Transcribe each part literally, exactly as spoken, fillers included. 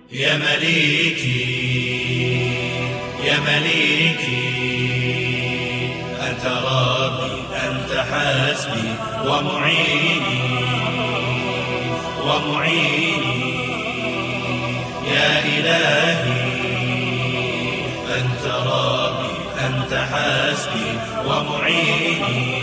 يا مليكي يا مليكي أنت ربي أنت حسبي ومعيني ومعيني يا إلهي أنت ربي أنت حسبي ومعيني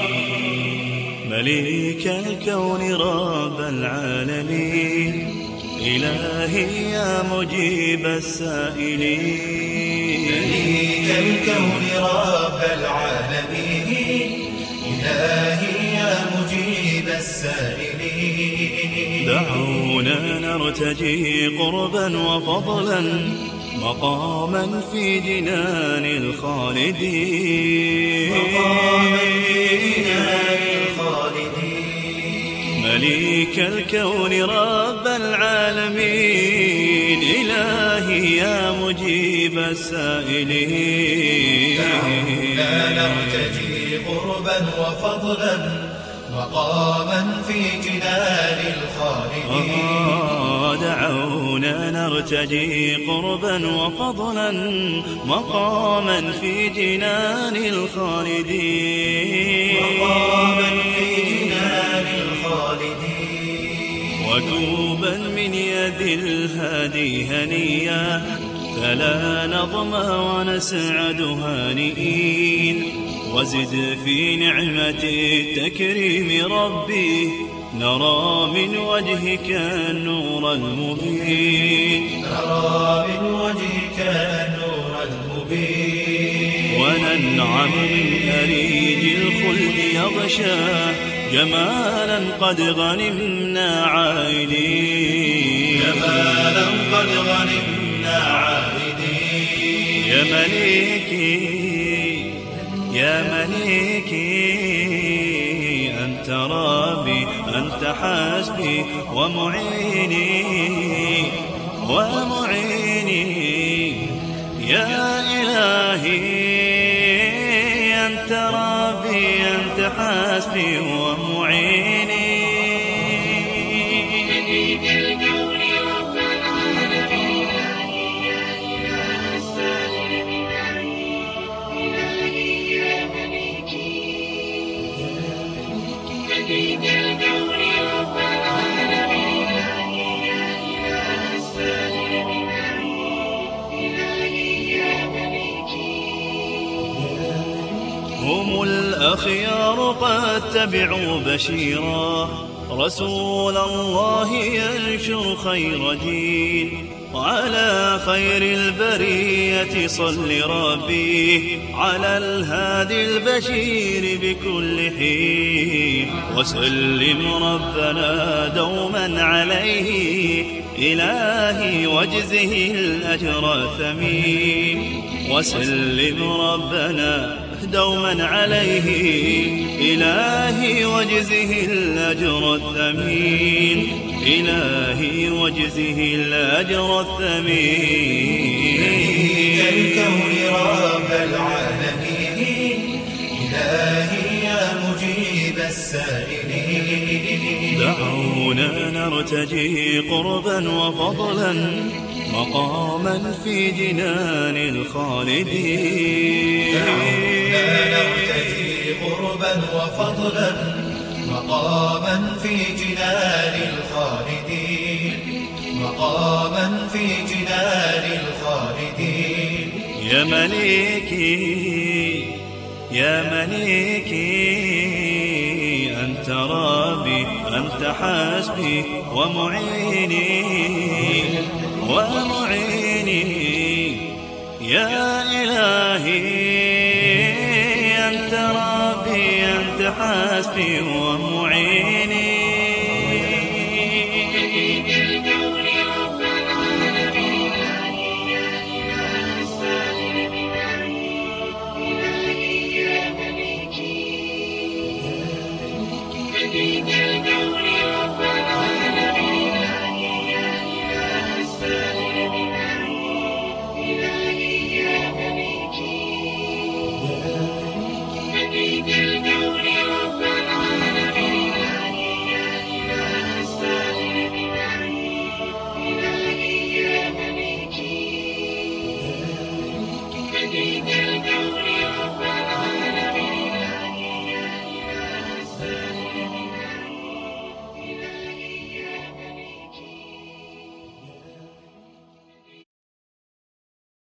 مليك الكون رب العالمين إلهي يا مجيب السائلين مليك الكون رب العالمين إلهي يا مجيب السائلين دعونا نرتجي قربا وفضلا مقاما في جنان الخالدين مقاما في جنان الخالدين مليك الكون رب العالمين إلهي يا مجيب السائلين دعونا نرتجي قربا وفضلا مقاما في جنان الخالدين آه دعونا نرتجي قربا وفضلا مقاما في جنان الخالدين مقاما في جنان الخالدين وتوبا من يد الهادي هنيا فلا نظمى ونسعد هانئين وزد في نعمة التكريم ربي نرى من وجهك النور المبين نرى من وجهك النور المبين وننعم من أريج الخلد يغشاه جمالا قد غنمنا عائدين جمالا قد غنمنا عائدين يا مليكي يا مليكي أنت ربي أنت حسبي ومعيني ومعيني يا إلهي أنت ربي أنت حسبي ومعيني هم الأخيار قد تبعوا بشيرا رسول الله ينشر خير دين وعلى خير البرية صل ربي على الهادي البشير بكل حين وسلم ربنا دوما عليه إلهي واجزه الأجر الثمين وسلم ربنا دوما عليه إلهي واجزه الأجر الثمين إلهي واجزه الأجر الثمين مليك الكون رب العالمين إلهي يا مجيب السائلين دعونا نرتجي قربا وفضلا مقاما في جنان الخالدين دعونا نرتجي قربا وفضلا مقاما في جنان الخالدين مقاما في جنان الخالدين يا مليكي يا مليكي أنت ربي أنت حسبي ومعيني ومعيني يا إلهي أنت ربي أنت حسبي ومعيني Thank you.